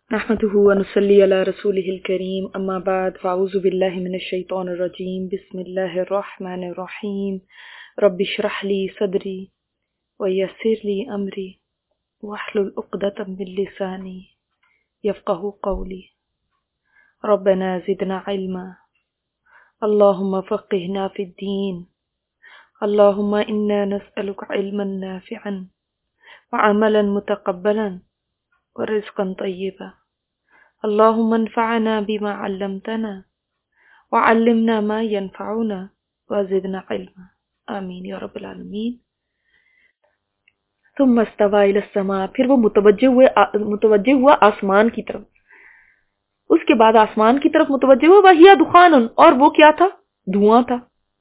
نحمده ونصلي على رسوله الكريم اما بعد فاعوذ بالله من الشيطان الرجيم بسم الله الرحمن الرحيم رب اشرح لي صدري ويسر لي امري واحلل عقدة من لساني يفقهوا قولي ربنا زدنا علما اللهم فقهنا في الدين اللهم انا نسألك علما نافعا وعملا متقبلا ورزقا طيبا اللهم انفعنا بما علمتنا وعلمنا ما ينفعنا وزدنا علما آمین یا رب العالمین۔ ثم استوى الى السماء، پھر وہ متوجہ ہوا آسمان کی طرف، اس کے بعد آسمان کی طرف متوجہ ہوا، وہی دخان، اور وہ کیا تھا؟ دھواں تھا۔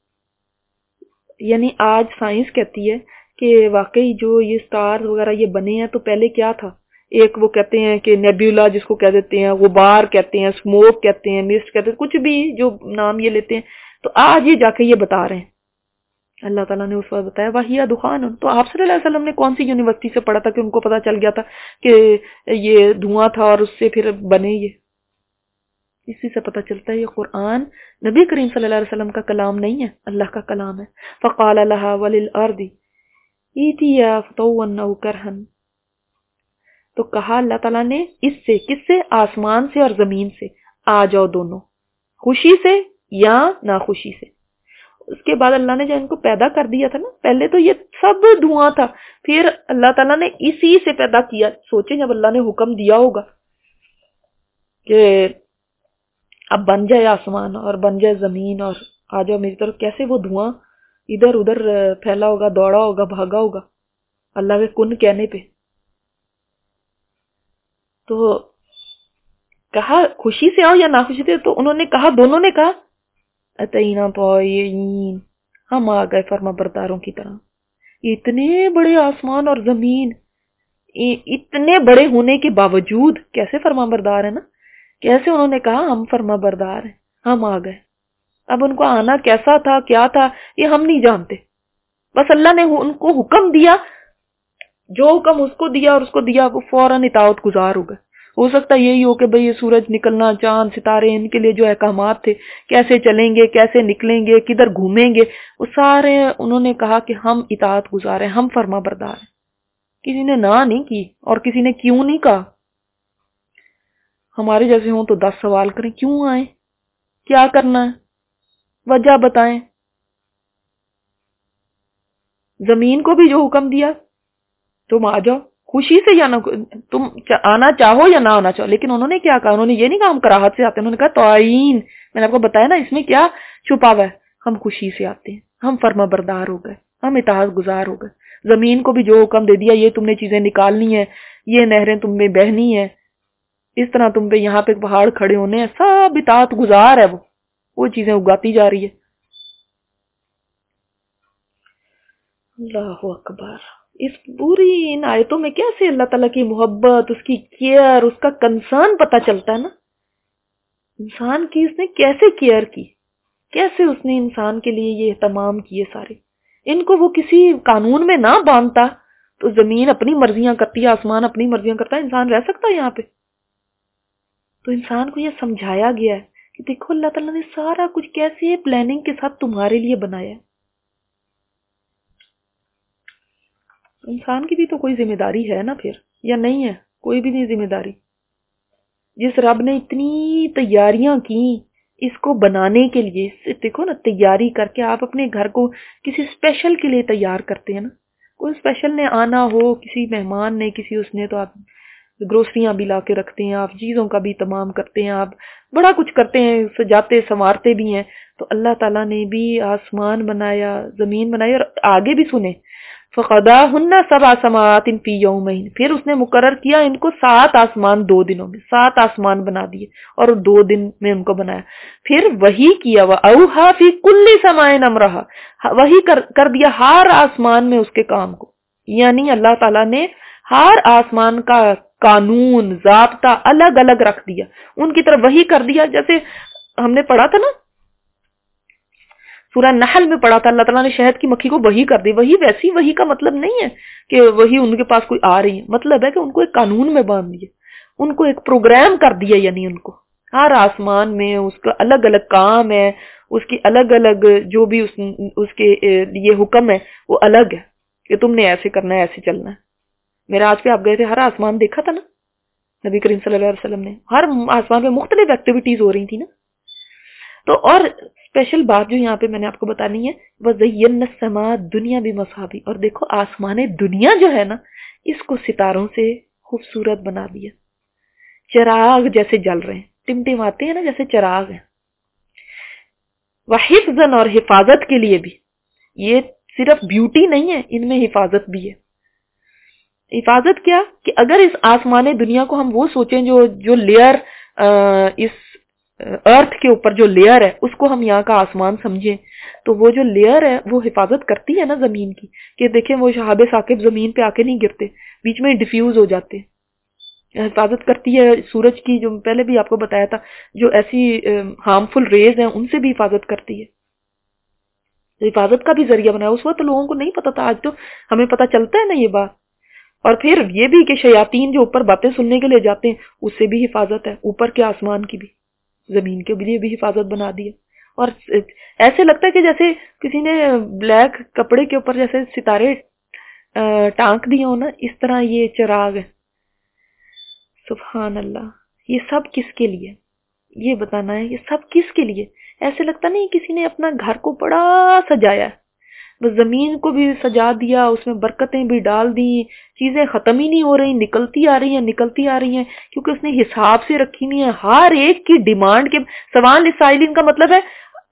یعنی آج سائنس کہتی ہے کہ واقعی جو یہ سٹارز وغیرہ یہ بنے ہیں تو پہلے کیا تھا؟ ایک وہ کہتے ہیں کہ نیبیولا جس کو کہہ دیتے ہیں، غبار کہتے ہیں، اسموک کہتے ہیں، مسٹ کہتے ہیں، کچھ بھی جو نام یہ لیتے ہیں، تو آج یہ جا کے یہ بتا رہے ہیں۔ اللہ تعالیٰ نے اس وقت بتایا وَهِيَ دُخَانٌ، تو آپ صلی اللہ علیہ وسلم نے کون سی یونیورسٹی سے پڑھا تھا کہ ان کو پتا چل گیا تھا کہ یہ دھواں تھا اور اس سے پھر بنے یہ؟ اسی سے پتہ چلتا ہے یہ قرآن نبی کریم صلی اللہ علیہ وسلم کا کلام نہیں ہے، اللہ کا کلام ہے۔ فَقَالَ لَهَا وَلِلْأَرْضِ ائْتِيَا فَطَوًّا أَوْ كَرْهًا، تو کہا اللہ تعالیٰ نے اس سے، کس سے؟ آسمان سے اور زمین سے، آ جاؤ دونوں، خوشی سے یا ناخوشی سے۔ اس کے بعد اللہ نے جب ان کو پیدا کر دیا تھا نا، پہلے تو یہ سب دھواں تھا، پھر اللہ تعالیٰ نے اسی سے پیدا کیا۔ سوچیں جب اللہ نے حکم دیا ہوگا کہ اب بن جائے آسمان اور بن جائے زمین اور آ جاؤ میری طرف، کیسے وہ دھواں ادھر ادھر پھیلا ہوگا، دوڑا ہوگا، بھاگا ہوگا اللہ کے کن کہنے پہ۔ تو کہا خوشی سے آؤ یا ناخوشی سے، تو انہوں نے کہا، دونوں نے کہا اتینا طائعین، ہم آ گئے فرما برداروں کی طرح۔ اتنے بڑے آسمان اور زمین، اتنے بڑے ہونے کے باوجود کیسے فرما بردار ہے نا، کیسے انہوں نے کہا ہم فرما بردار ہیں، ہم آ گئے۔ اب ان کو آنا کیسا تھا، کیا تھا، یہ ہم نہیں جانتے، بس اللہ نے ان کو حکم دیا، جو حکم اس کو دیا اور اس کو دیا وہ فوراً اطاعت گزار ہو گئے۔ ہو سکتا یہی ہو کہ بھئی یہ سورج نکلنا، چاند، ستارے، ان کے لیے جو احکامات تھے، کیسے چلیں گے، کیسے نکلیں گے، کدھر گھومیں گے، وہ سارے انہوں نے کہا کہ ہم اطاعت گزار ہیں، ہم فرما بردار ہیں۔ کسی نے نہ نہیں کی، اور کسی نے کیوں نہیں کہا۔ ہمارے جیسے ہوں تو 10 سوال کریں، کیوں آئیں، کیا کرنا ہے، وجہ بتائیں۔ زمین کو بھی جو حکم دیا تم آ جاؤ، خوشی سے یا نہ، تم آنا چاہو یا نہ آنا چاہو، لیکن انہوں نے کیا کہا؟ انہوں نے یہ نہیں کہا ہم کراہت سے آتے ہیں، انہوں نے کہا طائعین۔ میں نے آپ کو بتایا نا اس میں کیا چھپا ہوا ہے، ہم خوشی سے آتے ہیں، ہم فرما بردار ہو گئے، ہم اطاعت گزار ہو گئے۔ زمین کو بھی جو حکم دے دیا، یہ تم نے چیزیں نکالنی ہیں، یہ نہریں تم میں بہنی ہیں، اس طرح تم پہ یہاں پہ پہاڑ کھڑے ہونے ہیں، سب اطاعت گزار ہے، وہ چیزیں اگاتی جا رہی ہے۔ اللہ اکبر۔ اس پوری ان آیتوں میں کیسے اللہ تعالیٰ کی محبت، اس کی کیئر، اس کا کنسرن پتہ چلتا ہے نا، انسان کی اس نے کیسے کیئر کی، کیسے اس نے انسان کے لیے یہ اہتمام کیے سارے۔ ان کو وہ کسی قانون میں نہ باندھتا تو زمین اپنی مرضیاں کرتی ہے، آسمان اپنی مرضیاں کرتا ہے، انسان رہ سکتا ہے یہاں پہ؟ تو انسان کو یہ سمجھایا گیا ہے کہ دیکھو اللہ تعالیٰ نے سارا کچھ کیسے پلاننگ کے ساتھ تمہارے لیے بنایا ہے۔ انسان کی بھی تو کوئی ذمہ داری ہے نا پھر، یا نہیں ہے؟ کوئی بھی نہیں ذمہ داری۔ جس رب نے اتنی تیاریاں کی اس کو بنانے کے لیے، دیکھو نا تیاری کر کے آپ اپنے گھر کو کسی اسپیشل کے لیے تیار کرتے ہیں نا، کوئی اسپیشل نے آنا ہو، کسی مہمان نے، کسی اس نے، تو آپ گروسریاں بھی لا کے رکھتے ہیں، آپ چیزوں کا بھی تمام کرتے ہیں، آپ بڑا کچھ کرتے ہیں، سجاتے سنوارتے بھی ہیں۔ تو اللہ تعالیٰ نے بھی آسمان بنایا، زمین بنائی، اور آگے بھی سنیں فَقَضَاهُنَّ سَبْعَ سَمَاوَاتٍ فِي يَوْمَيْنِ، پھر اس نے مقرر کیا ان کو 7 آسمان 2 دنوں میں، 7 آسمان بنا دیے اور 2 دن میں ان کو بنایا۔ پھر وہی کیا، وَأَوْحَىٰ فِي كُلِّ سَمَاءٍ أَمْرَهَا، وہی کر دیا ہر آسمان میں اس کے کام کو، یعنی اللہ تعالیٰ نے ہر آسمان کا قانون، ضابطہ الگ الگ رکھ دیا، ان کی طرف وہی کر دیا۔ جیسے ہم نے پڑھا تھا نا سورہ نحل میں پڑھا تھا، اللہ تعالیٰ نے شہد کی مکھی کو وہی کر دی، وہی ویسی وہی کا مطلب نہیں ہے کہ وہی ان کے پاس کوئی آ رہی ہے، مطلب ہے کہ ان کو ایک قانون میں باندھ دیے، ان کو ایک پروگرام کر دیا، یعنی ان کو ہر آسمان میں اس کا الگ الگ کام ہے، اس کی الگ الگ جو بھی اس کے یہ حکم ہے وہ الگ ہے کہ تم نے ایسے کرنا ہے، ایسے چلنا ہے۔ میرا آج پہ آپ گئے تھے، ہر آسمان دیکھا تھا نا نبی کریم صلی اللہ علیہ وسلم نے، ہر آسمان پہ مختلف ایکٹیویٹیز ہو رہی تھی نا۔ تو اور اسپیشل بات جو یہاں پہ میں نے آپ کو بتانی ہے، وَزَيَّنَّا السَّمَاءَ الدُّنْيَا بِمَصَابِيحَ، اور دیکھو آسمان دنیا جو ہے نا اس کو ستاروں سے خوبصورت بنا دیا، چراغ جیسے جل رہے ہیں، ٹمٹماتے ہیں نا جیسے چراغ ہیں۔ وَحِفْظًا، اور حفاظت کے لیے بھی، یہ صرف بیوٹی نہیں ہے، ان میں حفاظت بھی ہے۔ حفاظت کیا کہ اگر اس آسمان دنیا کو ہم وہ سوچیں جو لیئر اس ارتھ کے اوپر جو لیئر ہے اس کو ہم یہاں کا آسمان سمجھیں، تو وہ جو لیئر ہے وہ حفاظت کرتی ہے نا زمین کی، کہ دیکھیں وہ شہاب ثاقب زمین پہ آ کے نہیں گرتے، بیچ میں ڈیفیوز ہو جاتے، حفاظت کرتی ہے سورج کی، جو پہلے بھی آپ کو بتایا تھا، جو ایسی ہارمفل ریز ہیں ان سے بھی حفاظت کرتی ہے، حفاظت کا بھی ذریعہ بنا ہے۔ اس وقت لوگوں کو نہیں پتا تھا، آج تو ہمیں پتا چلتا ہے نا یہ بات۔ اور پھر یہ بھی کہ شیاطین جو اوپر باتیں سننے کے لیے جاتے ہیں اس سے بھی حفاظت ہے، اوپر کے آسمان کی بھی، زمین کے لیے بھی حفاظت بنا دی ہے۔ اور ایسے لگتا ہے کہ جیسے کسی نے بلیک کپڑے کے اوپر جیسے ستارے ٹانک دیے ہو نا، اس طرح یہ چراغ ہے۔ سبحان اللہ، یہ سب کس کے لیے؟ یہ بتانا ہے یہ سب کس کے لیے۔ ایسے لگتا نہیں کسی نے اپنا گھر کو بڑا سجایا ہے، بس زمین کو بھی سجا دیا، اس میں برکتیں بھی ڈال دی، چیزیں ختم ہی نہیں ہو رہی، نکلتی آ رہی ہیں، کیونکہ اس نے حساب سے رکھی نہیں ہے، ہر ایک کی ڈیمانڈ کے سوال اسرائیلین کا مطلب ہے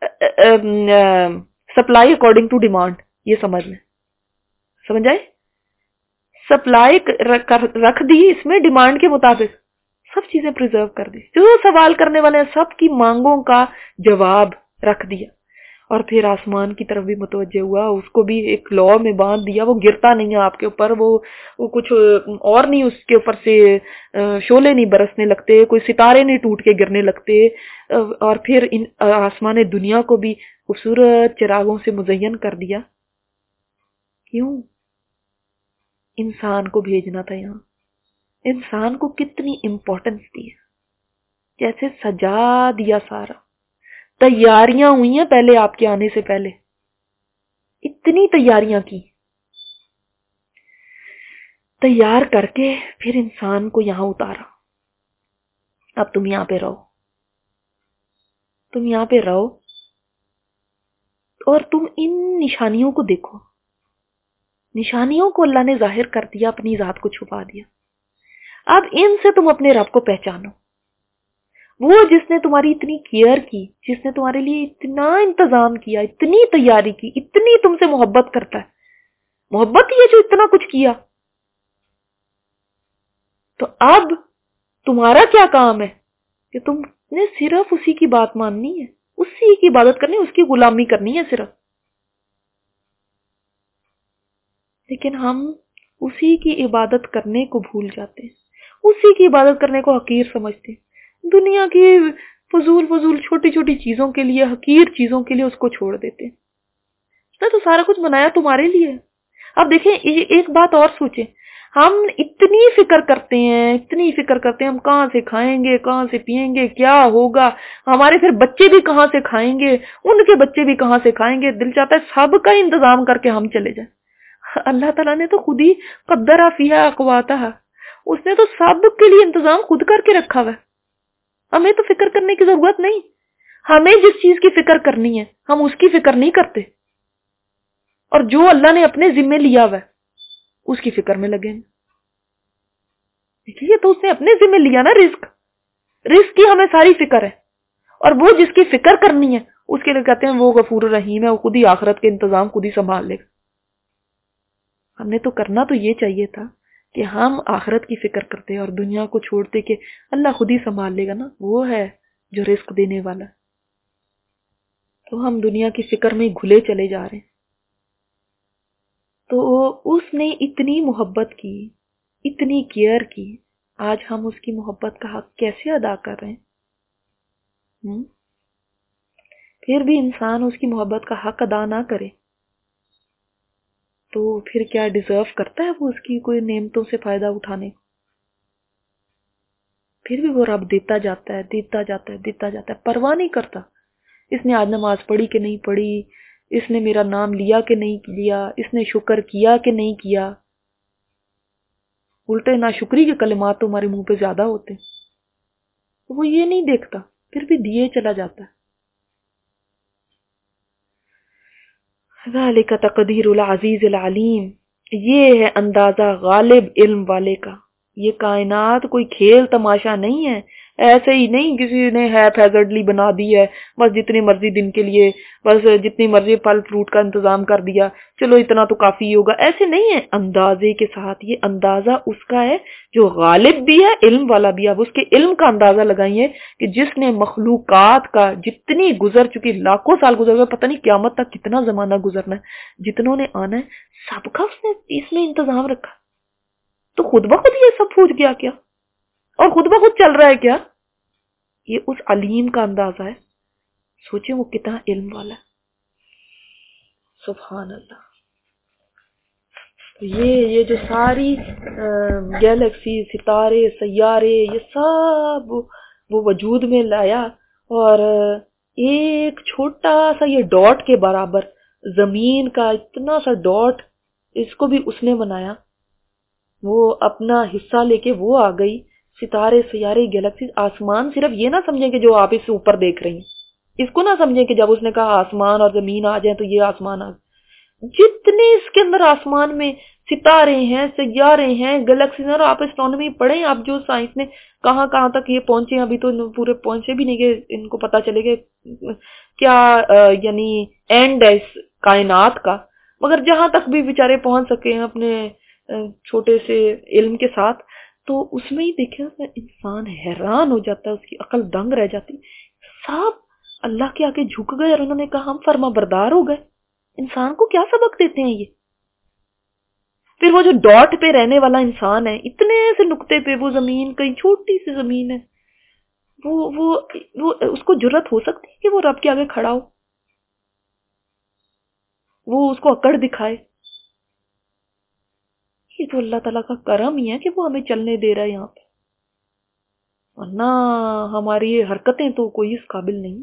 سپلائی اکارڈنگ ٹو ڈیمانڈ، یہ سمجھ لیں، سمجھ آئے؟ سپلائی رکھ دی اس میں ڈیمانڈ کے مطابق، سب چیزیں پریزرو کر دی، جو سوال کرنے والے ہیں سب کی مانگوں کا جواب رکھ دیا۔ اور پھر آسمان کی طرف بھی متوجہ ہوا، اس کو بھی ایک لا میں باندھ دیا، وہ گرتا نہیں ہے آپ کے اوپر، وہ کچھ اور نہیں، اس کے اوپر سے شعلے نہیں برسنے لگتے، کوئی ستارے نہیں ٹوٹ کے گرنے لگتے۔ اور پھر ان آسمان دنیا کو بھی خوبصورت چراغوں سے مزین کر دیا۔ کیوں؟ انسان کو بھیجنا تھا یہاں، انسان کو کتنی امپورٹنس دی ہے، جیسے سجا دیا، سارا تیاریاں ہوئی ہیں پہلے آپ کے آنے سے پہلے، اتنی تیاریاں کی، تیار کر کے پھر انسان کو یہاں اتارا۔ اب تم یہاں پہ رہو، تم یہاں پہ رہو، اور تم ان نشانیوں کو دیکھو، نشانیوں کو اللہ نے ظاہر کر دیا، اپنی ذات کو چھپا دیا۔ اب ان سے تم اپنے رب کو پہچانو، وہ جس نے تمہاری اتنی کیئر کی، جس نے تمہارے لیے اتنا انتظام کیا، اتنی تیاری کی، اتنی تم سے محبت کرتا ہے، محبت ہی ہے جو اتنا کچھ کیا۔ تو اب تمہارا کیا کام ہے کہ تم نے صرف اسی کی بات ماننی ہے، اسی کی عبادت کرنی ہے، اس کی غلامی کرنی ہے صرف۔ لیکن ہم اسی کی عبادت کرنے کو بھول جاتے ہیں، اسی کی عبادت کرنے کو حقیر سمجھتے ہیں، دنیا کی فضول چھوٹی چھوٹی چیزوں کے لیے، حقیر چیزوں کے لیے اس کو چھوڑ دیتے ہیں۔ اس نے تو سارا کچھ بنایا تمہارے لیے۔ اب دیکھیں ایک بات اور سوچیں، ہم اتنی فکر کرتے ہیں ہم کہاں سے کھائیں گے، کہاں سے پیئیں گے، کیا ہوگا، ہمارے پھر بچے بھی کہاں سے کھائیں گے، ان کے بچے بھی کہاں سے کھائیں گے، دل چاہتا ہے سب کا انتظام کر کے ہم چلے جائیں۔ اللہ تعالیٰ نے تو خود ہی قدر فیہا اقواتہا، اس نے تو سب کے لیے انتظام خود کر کے رکھا ہوا ہے، ہمیں تو فکر کرنے کی ضرورت نہیں۔ ہمیں جس چیز کی فکر کرنی ہے ہم اس کی فکر نہیں کرتے، اور جو اللہ نے اپنے ذمے لیا ہوا ہے اس کی فکر میں لگیں گے۔ دیکھیے تو اس نے اپنے ذمے لیا نا رزق کی ہمیں ساری فکر ہے، اور وہ جس کی فکر کرنی ہے اس کے لیے کہتے ہیں وہ غفور الرحیم ہے، وہ خود ہی آخرت کے انتظام خود ہی سنبھال لے گا۔ ہم نے تو کرنا تو یہ چاہیے تھا کہ ہم آخرت کی فکر کرتے اور دنیا کو چھوڑتے کہ اللہ خود ہی سنبھال لے گا نا، وہ ہے جو رزق دینے والا۔ تو ہم دنیا کی فکر میں گھلے چلے جا رہے ہیں۔ تو اس نے اتنی محبت کی، اتنی کیئر کی، آج ہم اس کی محبت کا حق کیسے ادا کر رہے ہیں؟ پھر بھی انسان اس کی محبت کا حق ادا نہ کرے تو پھر کیا ڈیزرو کرتا ہے وہ اس کی کوئی نعمتوں سے فائدہ اٹھانے؟ پھر بھی وہ رب دیتا جاتا ہے، دیتا جاتا ہے، دیتا جاتا ہے، پرواہ نہیں کرتا اس نے آج نماز پڑھی کہ نہیں پڑھی، اس نے میرا نام لیا کہ نہیں لیا، اس نے شکر کیا کہ نہیں کیا۔ الٹے ناشکری کے کلمات تو ہمارے منہ پہ زیادہ ہوتے ہیں، وہ یہ نہیں دیکھتا، پھر بھی دیے چلا جاتا ہے۔ ذالک تقدیر العزیز العلیم، یہ ہے اندازہ غالب علم والے کا۔ یہ کائنات کوئی کھیل تماشا نہیں ہے، ایسے ہی نہیں کسی نے ہیزرڈلی بنا دی ہے، بس جتنی مرضی دن کے لیے، بس جتنی مرضی پھل فروٹ کا انتظام کر دیا، چلو اتنا تو کافی ہوگا، ایسے نہیں ہے۔ اندازے کے ساتھ، یہ اندازہ اس کا ہے جو غالب بھی ہے، علم والا بھی ہے۔ اب اس کے علم کا اندازہ لگائیے کہ جس نے مخلوقات کا جتنی گزر چکی، لاکھوں سال گزر گئے، پتہ نہیں قیامت تک کتنا زمانہ گزرنا ہے، جتنوں نے آنا ہے، سب کا اس نے اس میں انتظام رکھا، تو خود بخود یہ سب پھوٹ گیا کیا؟ اور خود بخود چل رہا ہے کیا؟ یہ اس علیم کا اندازہ ہے۔ سوچیں وہ کتنا علم والا ہے، سبحان اللہ۔ یہ جو ساری گیلیکسی، ستارے، سیارے، یہ سب وہ وجود میں لایا، اور ایک چھوٹا سا یہ ڈاٹ کے برابر زمین کا اتنا سا ڈاٹ، اس کو بھی اس نے بنایا، وہ اپنا حصہ لے کے وہ آ گئی۔ ستارے، سیارے، گیلیکسی، آسمان، صرف یہ نہ سمجھیں کہ جو آپ اس سے اوپر دیکھ رہی ہیں، اس کو نہ سمجھیں کہ جب اس نے کہا آسمان اور زمین آ جائیں تو یہ آسمان آ گئے۔ جتنے اس کے اندر آسمان میں ستارے ہیں، سیارے ہیں، گلیکسیز ہیں، اور آپ اسٹرانومی پڑھیں، آپ جو سائنس نے کہاں کہاں تک یہ پہنچے، ابھی تو پورے پہنچے بھی نہیں کہ ان کو پتا چلے کہ کیا یعنی اینڈ ہے اس کائنات کا، مگر جہاں تک بھی بیچارے پہنچ سکے ہیں اپنے چھوٹے سے علم کے ساتھ، تو اس میں ہی دیکھیں انسان حیران ہو جاتا ہے، اس کی عقل دنگ رہ جاتی۔ سب اللہ کے آگے جھک گئے اور انہوں نے کہا ہم فرما بردار ہو گئے۔ انسان کو کیا سبق دیتے ہیں یہ؟ پھر وہ جو ڈاٹ پہ رہنے والا انسان ہے، اتنے سے نقطے پہ وہ زمین، کئی چھوٹی سی زمین ہے، وہ اس کو جرت ہو سکتی ہے کہ وہ رب کے آگے کھڑا ہو، وہ اس کو اکڑ دکھائے؟ یہ تو اللہ تعالیٰ کا کرم ہی ہے کہ وہ ہمیں چلنے دے رہا ہے یہاں پہ، ورنہ ہماری حرکتیں تو کوئی اس قابل نہیں۔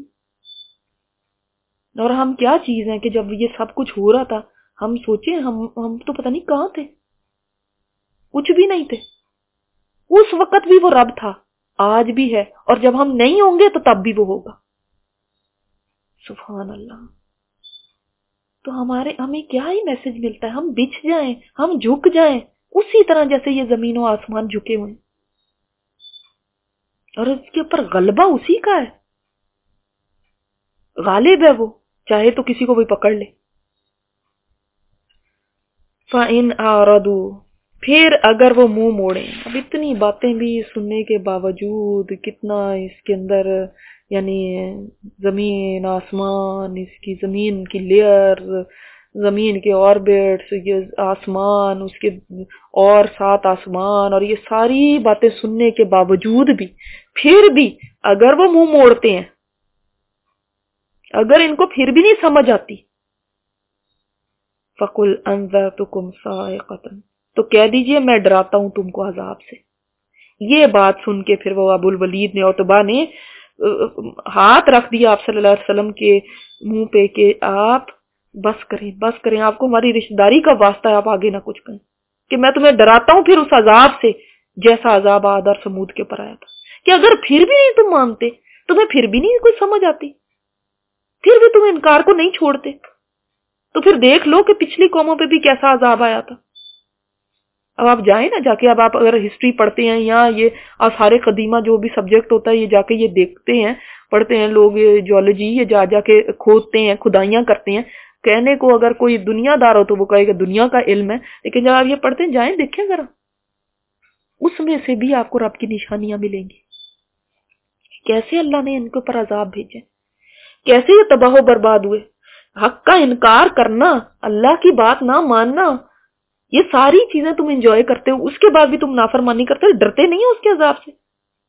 اور ہم کیا چیز ہیں کہ جب یہ سب کچھ ہو رہا تھا، ہم سوچیں ہم تو پتہ نہیں کہاں تھے، کچھ بھی نہیں تھے۔ اس وقت بھی وہ رب تھا، آج بھی ہے، اور جب ہم نہیں ہوں گے تو تب بھی وہ ہوگا۔ سبحان اللہ۔ تو ہمیں کیا ہی میسج ملتا ہے؟ ہم بچھ جائیں، ہم جھک جائیں اسی طرح جیسے یہ زمین و آسمان جھکے ہوئے، اور اس کے اوپر غلبہ اسی کا ہے، غالب ہے وہ، چاہے تو کسی کو بھی پکڑ لے۔ فَإِنْ أَعْرَضُوا، پھر اگر وہ منہ موڑیں۔ اب اتنی باتیں بھی سننے کے باوجود کتنا اس کے اندر یعنی زمین، آسمان، اس کی زمین کی لیئر، زمین کے آربٹس، یہ آسمان، اس کے اور 7 آسمان، اور یہ ساری باتیں سننے کے باوجود بھی، پھر بھی اگر وہ منہ موڑتے ہیں، اگر ان کو پھر بھی نہیں سمجھ آتی، فَقُلْ أَنذَرْتُكُمْ صَاعِقَةً، تو کہہ دیجئے میں ڈراتا ہوں تم کو عذاب سے۔ یہ بات سن کے پھر وہ ابو الولید نے، عتبہ نے ہاتھ رکھ دیا آپ صلی اللہ علیہ وسلم کے منہ پہ کہ آپ بس کریں، بس کریں، آپ کو ہماری رشتہ داری کا واسطہ ہے، آپ آگے نہ کچھ کہیں، کہ میں تمہیں ڈراتا ہوں پھر اس عذاب سے جیسا عذاب عاد اور سمود کے پر آیا تھا، کہ اگر پھر بھی نہیں تم مانتے، تمہیں پھر بھی نہیں کچھ سمجھ آتی، پھر بھی تم انکار کو نہیں چھوڑتے، تو پھر دیکھ لو کہ پچھلی قوموں پہ بھی کیسا عذاب آیا تھا۔ اب آپ جائیں نا، جا کے اب آپ اگر ہسٹری پڑھتے ہیں یا یہ آثار قدیمہ جو بھی سبجیکٹ ہوتا ہے، یہ جا کے یہ دیکھتے ہیں، پڑھتے ہیں لوگ، جیولوجی، یہ جا کے کھودتے ہیں، کھدائیاں کرتے ہیں۔ کہنے کو اگر کوئی دنیا دار ہو تو وہ کہے کہ دنیا کا علم ہے، لیکن جب آپ یہ پڑھتے ہیں، جائیں دیکھیں ذرا، اس میں سے بھی آپ کو رب کی نشانیاں ملیں گی، کیسے اللہ نے ان کے اوپر عذاب بھیجے، کیسے یہ تباہ و برباد ہوئے۔ حق کا انکار کرنا، اللہ کی بات نہ ماننا، یہ ساری چیزیں تم انجوائے کرتے ہو، اس کے بعد بھی تم نافرمانی کرتے ہو، ڈرتے نہیں ہو اس کے عذاب سے؟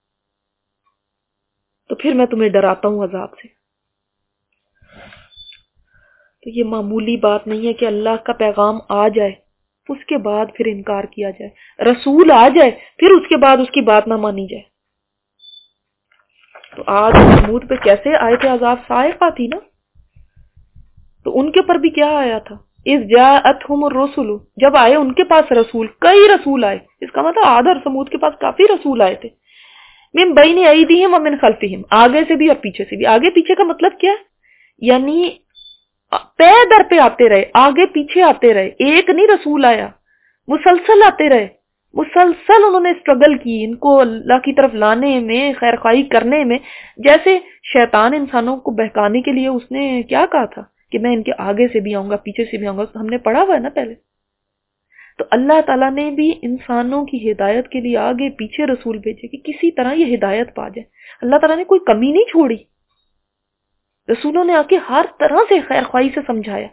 تو پھر میں تمہیں ڈراتا ہوں عذاب سے۔ تو یہ معمولی بات نہیں ہے کہ اللہ کا پیغام آ جائے، اس کے بعد پھر انکار کیا جائے، رسول آ جائے، پھر اس کے بعد اس کی بات نہ مانی جائے۔ تو آج سمود پہ کیسے آئے تھے عذاب؟ صاعقہ تھی نا. تو ان کے اوپر بھی کیا آیا تھا؟ اذ جاءتہم الرسل، جب آئے ان کے پاس رسول، کئی رسول آئے. اس کا مطلب عاد اور سمود کے پاس کافی رسول آئے تھے. من بین ایدیہم ومن خلفہم، آگے سے بھی اور پیچھے سے بھی. آگے پیچھے کا مطلب کیا ہے؟ یعنی پے در پہ آتے رہے، آگے پیچھے آتے رہے. ایک نہیں رسول آیا، مسلسل آتے رہے. مسلسل انہوں نے اسٹرگل کی ان کو اللہ کی طرف لانے میں، خیر خواہی کرنے میں. جیسے شیطان انسانوں کو بہکانے کے لیے اس نے کیا کہا تھا کہ میں ان کے آگے سے بھی آؤں گا، پیچھے سے بھی آؤں گا. ہم نے پڑھا ہوا ہے نا پہلے. تو اللہ تعالیٰ نے بھی انسانوں کی ہدایت کے لیے آگے پیچھے رسول بھیجے کہ کسی طرح یہ ہدایت پا جائے. اللہ تعالیٰ نے کوئی کمی نہیں چھوڑی. رسولوں نے آ کے ہر طرح سے خیر خواہی سے سمجھایا.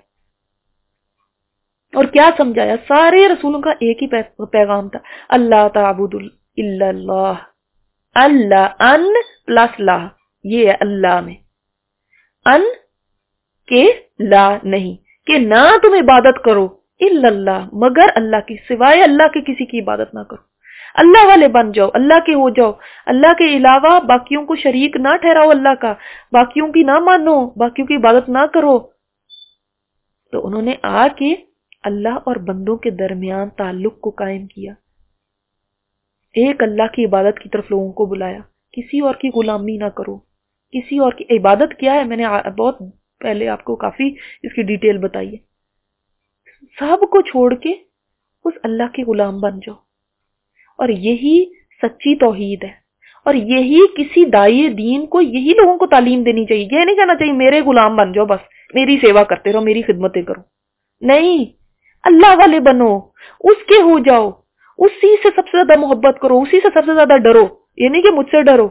اور کیا سمجھایا؟ سارے رسولوں کا ایک ہی پیغام تھا، اللہ تعبد الا اللہ. اللہ ان پلس لا، یہ ہے اللہ میں. ان کہ لا نہیں، کہ نہ تم عبادت کرو الا اللہ، مگر اللہ کی، سوائے اللہ کے کسی کی عبادت نہ کرو. اللہ والے بن جاؤ، اللہ کے ہو جاؤ. اللہ کے علاوہ باقیوں کو شریک نہ ٹھہراؤ اللہ کا، باقیوں کی نہ مانو، باقیوں کی عبادت نہ کرو. تو انہوں نے آ کے اللہ اور بندوں کے درمیان تعلق کو قائم کیا. ایک اللہ کی عبادت کی طرف لوگوں کو بلایا. کسی اور کی غلامی نہ کرو. کسی اور کی عبادت کیا ہے؟ میں نے بہت پہلے آپ کو کافی اس کی ڈیٹیل بتائی ہے. سب کو چھوڑ کے اس اللہ کے غلام بن جاؤ. اور یہی سچی توحید ہے. اور یہی کسی داعی دین کو، یہی لوگوں کو تعلیم دینی چاہیے. یہ نہیں کہنا چاہیے میرے غلام بن جاؤ، بس میری سیوا کرتے رہو، میری خدمتیں کرو. نہیں، اللہ والے بنو، اس کے ہو جاؤ، اسی سے سب سے زیادہ محبت کرو، اسی سے سب سے زیادہ ڈرو. یہ نہیں کہ مجھ سے ڈرو.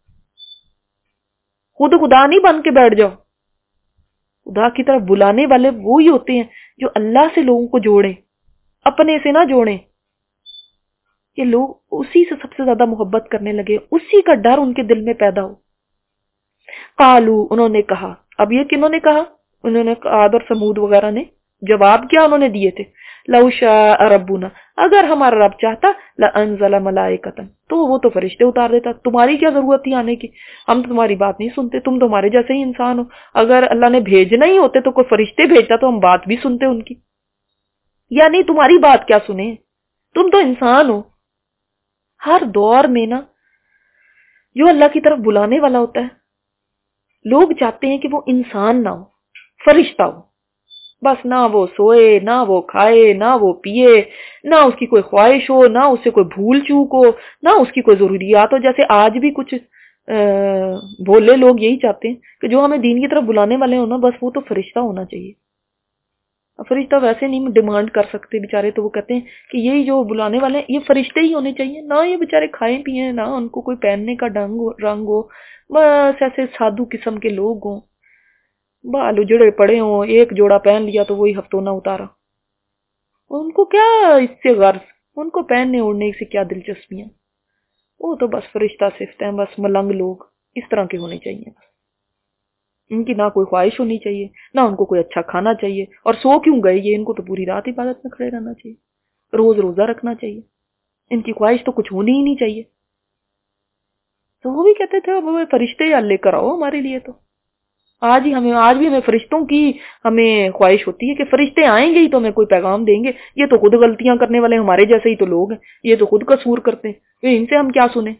خود خدا نہیں بن کے بیٹھ جاؤ. خدا کی طرف بلانے والے وہی ہوتے ہیں جو اللہ سے لوگوں کو جوڑیں، اپنے سے نہ جوڑیں. کہ لوگ اسی سے سب سے زیادہ محبت کرنے لگے، اسی کا ڈر ان کے دل میں پیدا ہو. قالو، انہوں نے کہا. اب یہ کنہوں نے کہا؟ انہوں نے عاد اور سمود وغیرہ نے. جواب کیا انہوں نے دیے تھے؟ لو شاء ربنا، اگر ہمارا رب چاہتا لانزل ملائکۃ، تو وہ تو فرشتے اتار دیتا. تمہاری کیا ضرورت تھی آنے کی؟ ہم تمہاری بات نہیں سنتے، تم تو ہمارے جیسے ہی انسان ہو. اگر اللہ نے بھیجنا ہی ہوتے تو کوئی فرشتے بھیجتا تو ہم بات بھی سنتے ان کی. یعنی تمہاری بات کیا سنیں، تم تو انسان ہو. ہر دور میں نا جو اللہ کی طرف بلانے والا ہوتا ہے، لوگ چاہتے ہیں کہ وہ انسان نہ ہو، فرشتہ ہو. بس نہ وہ سوئے، نہ وہ کھائے، نہ وہ پیے، نہ اس کی کوئی خواہش ہو، نہ اس سے کوئی بھول چوک ہو، نہ اس کی کوئی ضروریات ہو. جیسے آج بھی کچھ بھولے لوگ یہی چاہتے ہیں کہ جو ہمیں دین کی طرف بلانے والے ہو نا، بس وہ تو فرشتہ ہونا چاہیے. فرشتہ ویسے نہیں ڈیمانڈ کر سکتے بیچارے، تو وہ کہتے ہیں کہ یہی جو بلانے والے ہیں یہ فرشتے ہی ہونے چاہیے. نہ یہ بیچارے کھائیں پیئیں، نہ ان کو کوئی پہننے کا رنگ ہو، بس ایسے سادھو قسم کے لوگ ہوں، بال اجڑے پڑے ہوں، ایک جوڑا پہن لیا تو وہی ہفتوں نہ اتارا. ان کو کیا اس سے غرض، ان کو پہننے اوڑھنے سے کیا دلچسپیاں؟ وہ تو بس فرشتہ صفت ہیں، بس ملنگ لوگ اس طرح کے ہونے چاہیے. بس ان کی نہ کوئی خواہش ہونی چاہیے، نہ ان کو کوئی اچھا کھانا چاہیے. اور سو کیوں گئے یہ؟ ان کو تو پوری رات عبادت میں کھڑے رہنا چاہیے، روز روزہ رکھنا چاہیے. ان کی خواہش تو کچھ ہونی ہی نہیں چاہیے. تو وہ بھی کہتے تھے اب فرشتے لے کر آؤ ہمارے لیے. تو آج بھی ہمیں فرشتوں کی ہمیں خواہش ہوتی ہے کہ فرشتے آئیں گے ہی تو ہمیں کوئی پیغام دیں گے. یہ تو خود غلطیاں کرنے والے ہمارے جیسے ہی تو لوگ ہیں، یہ تو خود قصور کرتے ہیں، ان سے ہم کیا سنیں.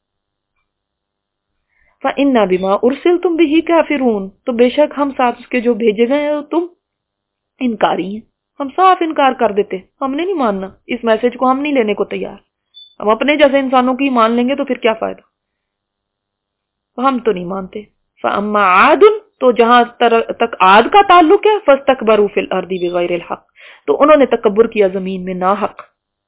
فَإِنَّا بِمَا أُرْسِلْتُمْ بِهِ كَافِرُونَ، تو بے شک ہم ساتھ اس کے جو بھیجے گئے ہیں تم انکاری ہیں. ہم صاف انکار کر دیتے، ہم نے نہیں ماننا، اس میسج کو ہم نہیں لینے کو تیار. ہم اپنے جیسے انسانوں کی مان لیں گے تو پھر کیا فائدہ، ہم تو نہیں مانتے. فَأَمَّا عَادٌ، تو جہاں تک عاد کا تعلق ہے، فَاسْتَكْبَرُوا فِي الْأَرْضِ بِغَيْرِ الْحَقِّ، تو انہوں نے تکبر کیا زمین میں ناحق.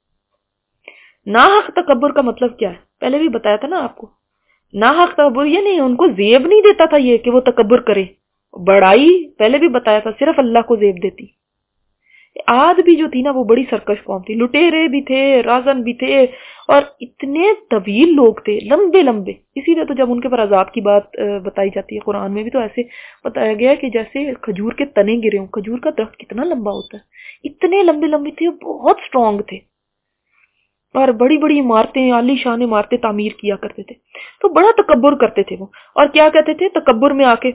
ناحق تکبر کا مطلب کیا ہے؟ پہلے بھی بتایا تھا نا آپ کو. ناحق تکبر یہ نہیں، ان کو زیب نہیں دیتا تھا یہ کہ وہ تکبر کرے. بڑائی پہلے بھی بتایا تھا صرف اللہ کو زیب دیتی. عاد بھی جو تھی نا وہ بڑی سرکش قوم تھی، لٹیرے بھی تھے، رازن بھی تھے، اور اتنے طویل لوگ تھے، لمبے لمبے. اسی لیے تو جب ان کے پر عذاب کی بات بتائی جاتی ہے قرآن میں بھی تو ایسے بتایا گیا کہ جیسے کھجور کے تنے گرے ہوں. کھجور کا درخت کتنا لمبا ہوتا ہے، اتنے لمبے لمبے تھے، بہت سٹرونگ تھے. اور بڑی بڑی عمارتیں، عالی شان عمارتیں تعمیر کیا کرتے تھے. تو بڑا تکبر کرتے تھے وہ. اور کیا کہتے تھے تکبر میں آ کے؟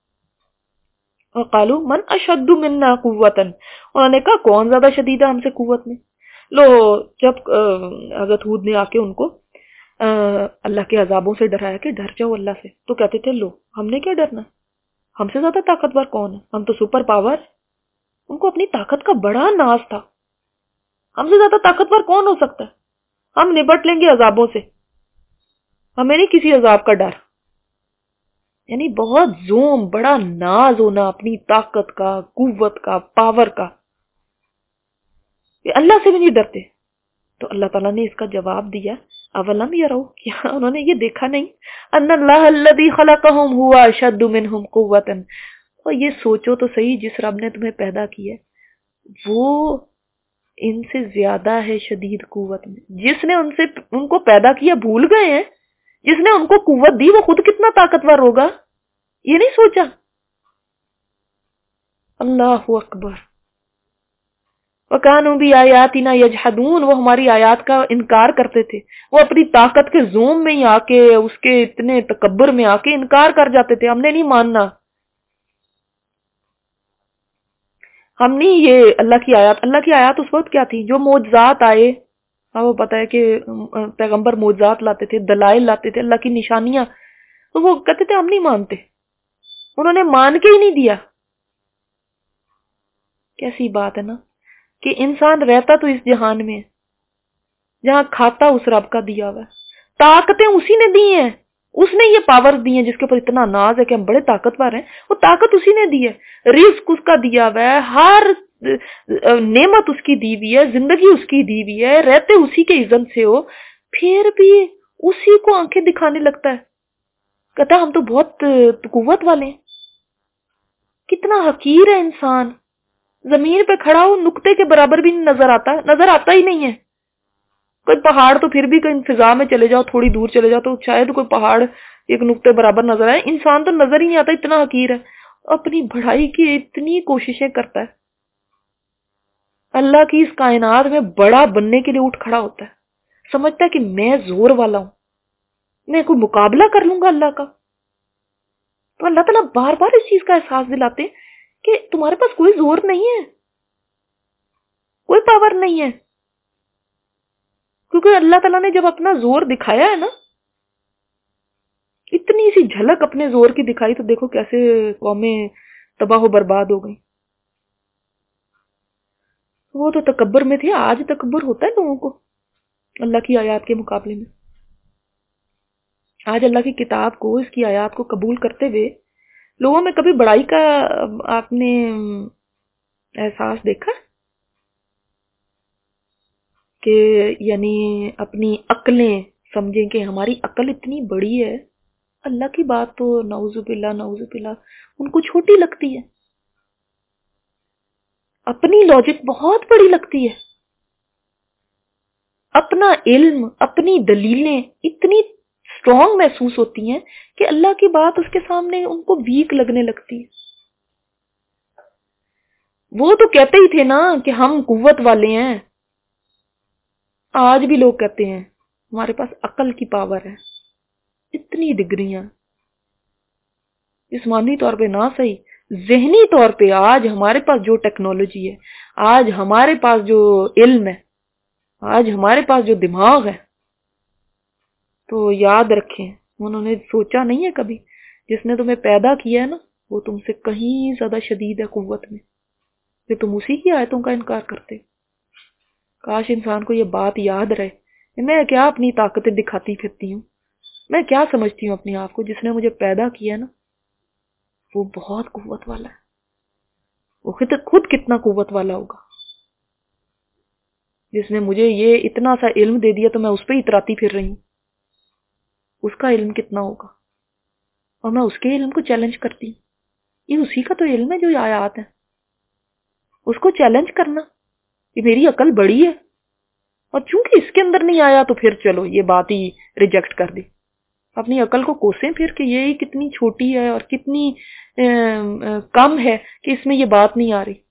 وقالو من اشد منا قوتا، انہوں نے کہا کون زیادہ شدید ہے ہم سے قوت میں. لو جب حضرت ہود نے آ کے ان کو اللہ کے عذابوں سے ڈرایا کہ ڈر جاؤ اللہ سے، تو کہتے تھے لو ہم نے کیا ڈرنا، ہم سے زیادہ طاقتور کون ہے، ہم تو سپر پاور. ان کو اپنی طاقت کا بڑا ناز تھا. ہم سے زیادہ طاقتور کون ہو سکتا ہے، ہم نبٹ لیں گے عذابوں سے، ہمیں نہیں کسی عذاب کا ڈر. یعنی بہت زوم، بڑا ناز ہونا اپنی طاقت کا، قوت کا، پاور کا، کہ اللہ سے بھی نہیں ڈرتے. تو اللہ تعالیٰ نے اس کا جواب دیا اولم یرو، کیا انہوں نے یہ دیکھا نہیں، ان اللہ الذی خلقہم هو اشد منہم قوتا. اور یہ سوچو تو صحیح، جس رب نے تمہیں پیدا کیا وہ ان سے زیادہ ہے شدید قوت میں. جس نے ان کو پیدا کیا بھول گئے ہیں، جس نے ان کو قوت دی وہ خود کتنا طاقتور ہوگا، یہ نہیں سوچا. اللہ اکبر. وَكَانُوا بِآيَاتِنَا يَجْحَدُونَ، وہ ہماری آیات کا انکار کرتے تھے. وہ اپنی طاقت کے زوم میں ہی آ کے، اس کے اتنے تکبر میں آ کے انکار کر جاتے تھے، ہم نے نہیں ماننا، ہم نہیں یہ اللہ کی آیات. اللہ کی آیات اس وقت کیا تھی؟ جو معجزات آئے. وہ پتہ ہے کہ پیغمبر معجزات لاتے تھے، دلائل لاتے تھے، اللہ کی نشانیاں، تو وہ کہتے تھے ہم نہیں مانتے. انہوں نے مان کے ہی نہیں دیا. کیسی بات ہے نا کہ انسان رہتا تو اس جہان میں جہاں کھاتا اس رب کا دیا ہوا ہے، طاقتیں اسی نے دی ہیں، اس نے یہ پاور دی ہیں جس کے اوپر اتنا ناز ہے کہ ہم بڑے طاقتور ہیں، وہ طاقت اسی نے دی ہے، رزق اس کا دیا ہوا ہے، ہر نعمت اس کی دی ہوئی ہے، زندگی اس کی دی ہوئی ہے، رہتے اسی کے اذن سے ہو، پھر بھی اسی کو آنکھیں دکھانے لگتا ہے، کہتا ہم تو بہت قوت والے ہیں. کتنا حقیر ہے انسان، زمین پہ کھڑا ہو نقطے کے برابر بھی نظر آتا ہی نہیں ہے. کوئی پہاڑ تو پھر بھی کہیں فضا میں چلے جاؤ، تھوڑی دور چلے جاؤ تو شاید کوئی پہاڑ ایک نقطے برابر نظر آئے. انسان تو نظر ہی نہیں آتا، اتنا حقیر ہے، اپنی بڑائی کی اتنی کوششیں کرتا ہے، اللہ کی اس کائنات میں بڑا بننے کے لیے اٹھ کھڑا ہوتا ہے، سمجھتا ہے کہ میں زور والا ہوں، میں کوئی مقابلہ کر لوں گا اللہ کا. تو اللہ تعالیٰ بار بار اس چیز کا احساس دلاتے کہ تمہارے پاس کوئی زور نہیں ہے، کوئی پاور نہیں ہے. کیونکہ اللہ تعالیٰ نے جب اپنا زور دکھایا ہے نا، اتنی سی جھلک اپنے زور کی دکھائی تو دیکھو کیسے قومیں تباہ و برباد ہو گئی. وہ تو تکبر میں تھے. آج تکبر ہوتا ہے لوگوں کو اللہ کی آیات کے مقابلے میں. آج اللہ کی کتاب کو، اس کی آیات کو قبول کرتے ہوئے لوگوں میں کبھی بڑائی کا آپ نے احساس دیکھا کہ یعنی اپنی عقلیں سمجھیں کہ ہماری عقل اتنی بڑی ہے، اللہ کی بات تو نعوذ باللہ ان کو چھوٹی لگتی ہے، اپنی لاجک بہت بڑی لگتی ہے، اپنا علم، اپنی دلیلیں اتنی اسٹرانگ محسوس ہوتی ہیں کہ اللہ کی بات اس کے سامنے ان کو ویک لگنے لگتی ہے. وہ تو کہتے ہی تھے نا کہ ہم قوت والے ہیں. آج بھی لوگ کہتے ہیں ہمارے پاس عقل کی پاور ہے، اتنی ڈگریاں، جسمانی طور پہ نہ صحیح، ذہنی طور پہ آج ہمارے پاس جو ٹیکنالوجی ہے، آج ہمارے پاس جو علم ہے، آج ہمارے پاس جو دماغ ہے، تو یاد رکھیں انہوں نے سوچا نہیں ہے کبھی جس نے تمہیں پیدا کیا ہے نا وہ تم سے کہیں زیادہ شدید ہے قوت میں، کہ تم اسی کی آیتوں کا انکار کرتے. کاش انسان کو یہ بات یاد رہے، میں کیا اپنی طاقتیں دکھاتی پھرتی ہوں، میں کیا سمجھتی ہوں اپنے آپ کو، جس نے مجھے پیدا کیا نا وہ بہت قوت والا ہے، وہ خود کتنا قوت والا ہوگا. جس نے مجھے یہ اتنا سا علم دے دیا تو میں اس پہ اتراتی پھر رہی ہوں، اس کا علم کتنا ہوگا، اور میں اس کے علم کو چیلنج کرتی ہوں. یہ اسی کا تو علم ہے جو آیات ہیں، اس کو چیلنج کرنا کہ میری عقل بڑی ہے، اور چونکہ اس کے اندر نہیں آیا تو پھر چلو یہ بات ہی ریجیکٹ کر دی. اپنی عقل کو کوسیں پھر کہ یہ کتنی چھوٹی ہے اور کتنی کم ہے کہ اس میں یہ بات نہیں آ رہی.